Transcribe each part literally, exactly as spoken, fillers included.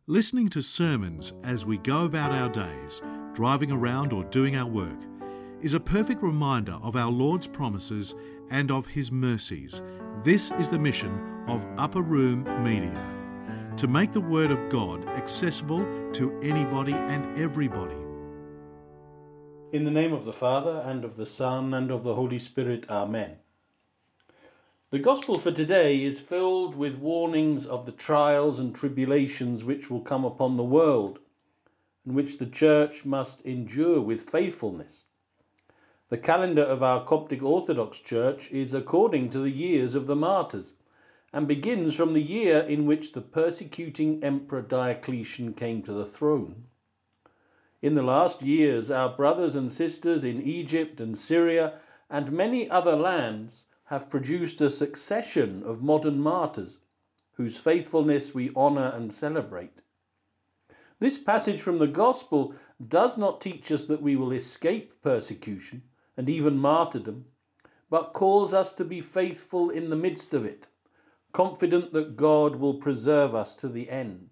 Listening to sermons as we go about our days, driving around or doing our work, is a perfect reminder of our Lord's promises and of His mercies. This is the mission of Upper Room Media, to make the Word of God accessible to anybody and everybody. In the name of the Father, and of the Son, and of the Holy Spirit. Amen. The Gospel for today is filled with warnings of the trials and tribulations which will come upon the world, and which the Church must endure with faithfulness. The calendar of our Coptic Orthodox Church is according to the years of the martyrs, and begins from the year in which the persecuting Emperor Diocletian came to the throne. In the last years, our brothers and sisters in Egypt and Syria and many other lands have produced a succession of modern martyrs, whose faithfulness we honour and celebrate. This passage from the Gospel does not teach us that we will escape persecution and even martyrdom, but calls us to be faithful in the midst of it, confident that God will preserve us to the end.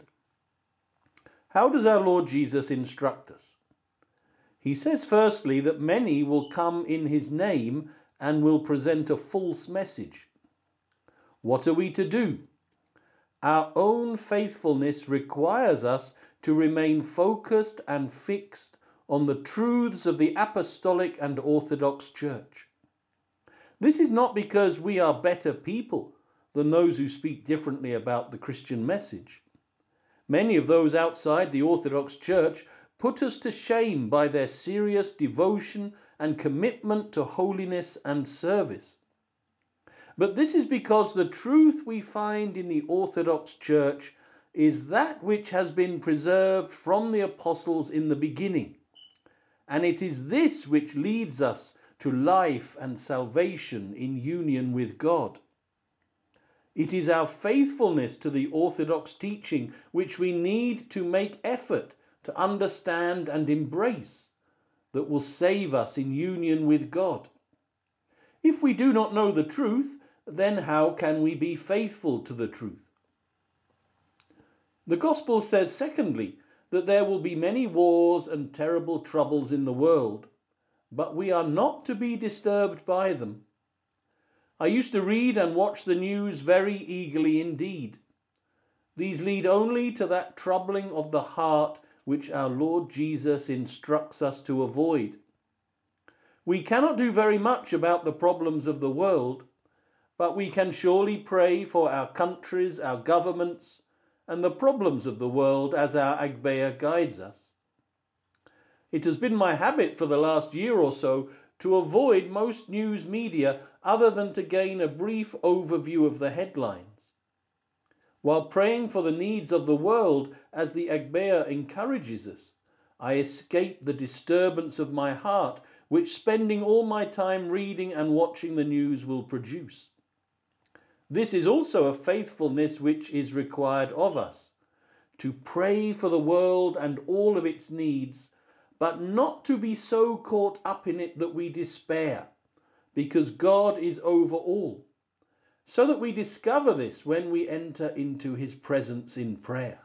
How does our Lord Jesus instruct us? He says firstly that many will come in his name and will present a false message. What are we to do? Our own faithfulness requires us to remain focused and fixed on the truths of the Apostolic and Orthodox Church. This is not because we are better people than those who speak differently about the Christian message. Many of those outside the Orthodox Church put us to shame by their serious devotion and commitment to holiness and service. But this is because the truth we find in the Orthodox Church is that which has been preserved from the apostles in the beginning, and it is this which leads us to life and salvation in union with God. It is our faithfulness to the Orthodox teaching which we need to make effort to understand and embrace, that will save us in union with God. If we do not know the truth, then how can we be faithful to the truth? The Gospel says, secondly, that there will be many wars and terrible troubles in the world, but we are not to be disturbed by them. I used to read and watch the news very eagerly indeed. These lead only to that troubling of the heart which our Lord Jesus instructs us to avoid. We cannot do very much about the problems of the world, but we can surely pray for our countries, our governments, and the problems of the world as our Agbeya guides us. It has been my habit for the last year or so to avoid most news media other than to gain a brief overview of the headlines. While praying for the needs of the world, as the Agbeya encourages us, I escape the disturbance of my heart, which spending all my time reading and watching the news will produce. This is also a faithfulness which is required of us, to pray for the world and all of its needs, but not to be so caught up in it that we despair, because God is over all, so that we discover this when we enter into his presence in prayer.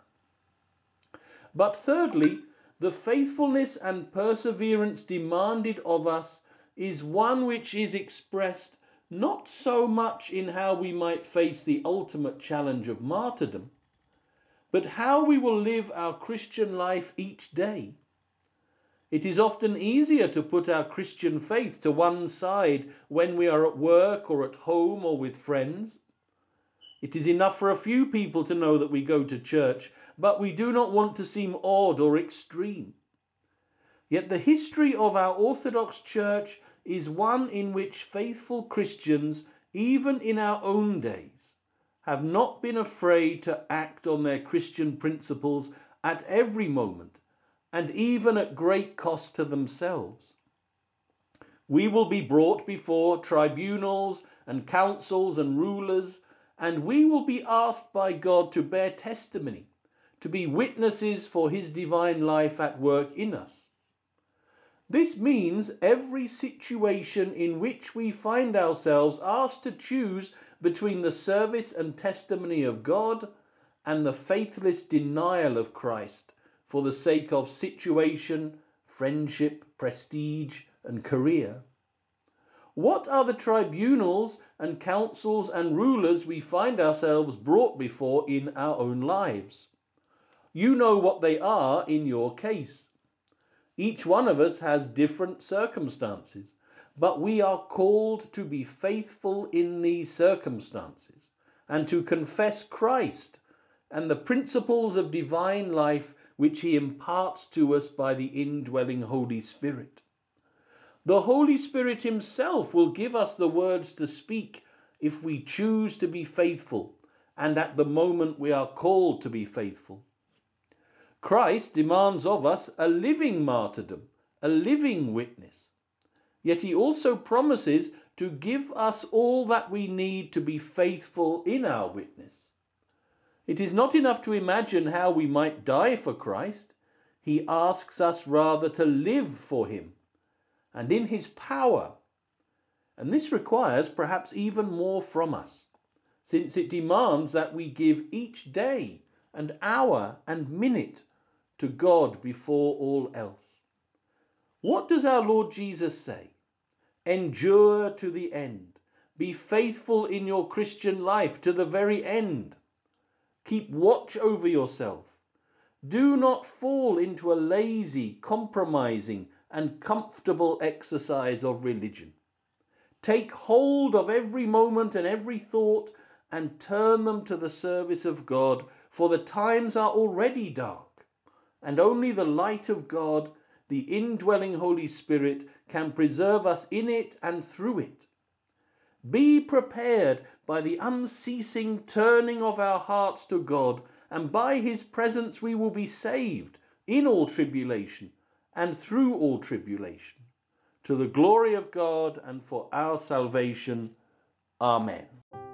But thirdly, the faithfulness and perseverance demanded of us is one which is expressed not so much in how we might face the ultimate challenge of martyrdom, but how we will live our Christian life each day. It is often easier to put our Christian faith to one side when we are at work or at home or with friends. It is enough for a few people to know that we go to church, but we do not want to seem odd or extreme. Yet the history of our Orthodox Church is one in which faithful Christians, even in our own days, have not been afraid to act on their Christian principles at every moment, and even at great cost to themselves. We will be brought before tribunals and councils and rulers, and we will be asked by God to bear testimony, to be witnesses for his divine life at work in us. This means every situation in which we find ourselves asked to choose between the service and testimony of God and the faithless denial of Christ for the sake of situation, friendship, prestige, and career? What are the tribunals and councils and rulers we find ourselves brought before in our own lives? You know what they are in your case. Each one of us has different circumstances, but we are called to be faithful in these circumstances and to confess Christ and the principles of divine life which he imparts to us by the indwelling Holy Spirit. The Holy Spirit himself will give us the words to speak if we choose to be faithful and at the moment we are called to be faithful. Christ demands of us a living martyrdom, a living witness. Yet he also promises to give us all that we need to be faithful in our witness. It is not enough to imagine how we might die for Christ. He asks us rather to live for him and in his power. And this requires perhaps even more from us, since it demands that we give each day and hour and minute to God before all else. What does our Lord Jesus say? Endure to the end. Be faithful in your Christian life to the very end. Keep watch over yourself. Do not fall into a lazy, compromising, and comfortable exercise of religion. Take hold of every moment and every thought and turn them to the service of God, for the times are already dark, and only the light of God, the indwelling Holy Spirit, can preserve us in it and through it. Be prepared by the unceasing turning of our hearts to God, and by his presence we will be saved in all tribulation and through all tribulation, to the glory of God and for our salvation. Amen.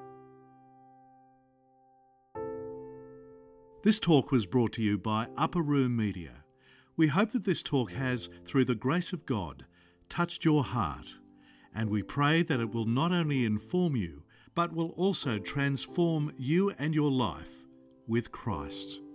This talk was brought to you by Upper Room Media. We hope that this talk has, through the grace of God, touched your heart, and we pray that it will not only inform you, but will also transform you and your life with Christ.